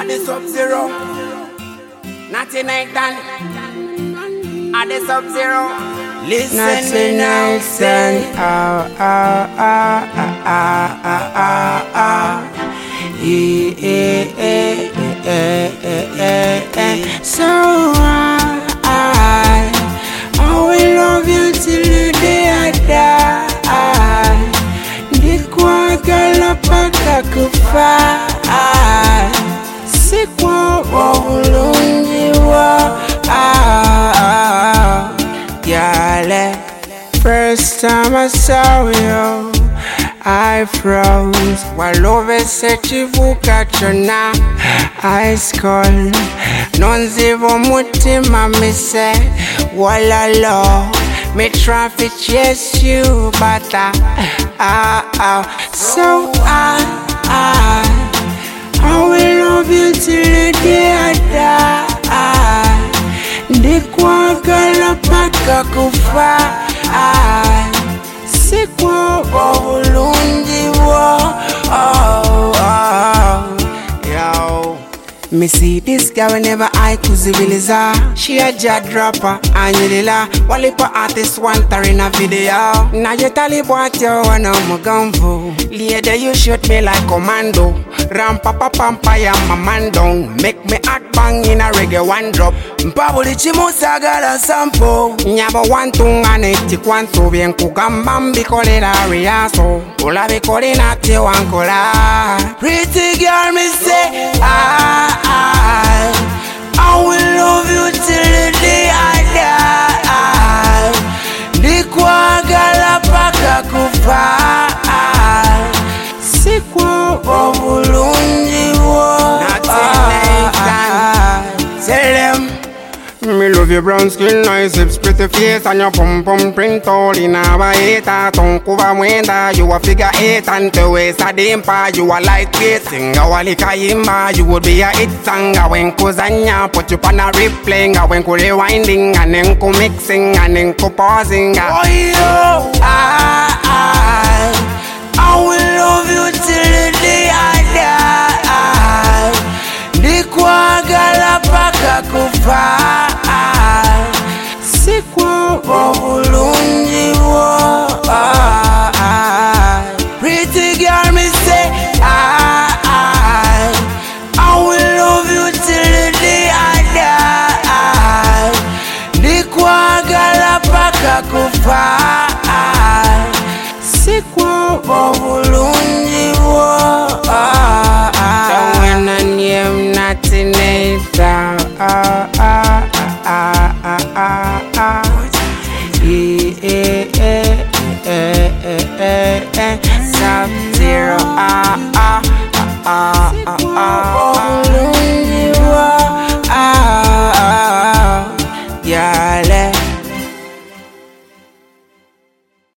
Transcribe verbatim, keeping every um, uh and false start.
At the Sub-Zero, Natty Nathan. At the Sub-Zero, listen me now, say. Ah, ah, ah, ah, ah, ah, ah, ah. Eh, eh, eh, eh, eh, eh, eh. So I, I, I will love you till the day I die. Ndikwa galapaka kufa. Sikwa wabulungiwa. Yale, first time I saw you, I froze. Walove sechivuka chona, ice cold. Nonzivo mutima me say, wala lo. Me try to chase you, but I, ah, ah. So I, I, I will love you till the day I die. Ndikwa galapaka kufa. Sikwa wabulungiwa. Oh, oh, yo. Me see this girl whenever I kuzibiliza. She a jar dropper, Angelila. Walipa artist want her in a video. Now you tell me what you wanna move for. Later you shoot me like commando. Ram papa pampa ya mamando. Make me act bang in a reggae one drop. Mpabuli chimusa gala sample. Nyaba one tung aneti kwanto. Bien kugambam bikole la riaso. Ula bikole na te wankola. Pretty girl me say ah. I, I will love you till the day I die. Ndikwa galapaka kufa. Sikwa wabulungiwa. Tell them me love your brown skin, nice hips, pretty face, and your pum pum print all in a baeta. Tonkuva mwenda, you a figure eight, and the waist a dimpa, you a lightweight. Singa wali kaimba, you would be a hit sanga. When kuzanya, put you on a replaying, when ku rewinding, and then ku mixing, and then ku pausing. Oh yo, I, I, I will love you till the day I die. Ndikwa galapaka kufa. Sikwa wabulungiwa. Pretty girl me say I, I, I will love you till the day I die. Ndikwa galapaka kufa. Sikwa wabulungiwa. So when I name Natty Nathan, ah, ah, ah, ah, ah, ah. Yeah, yeah,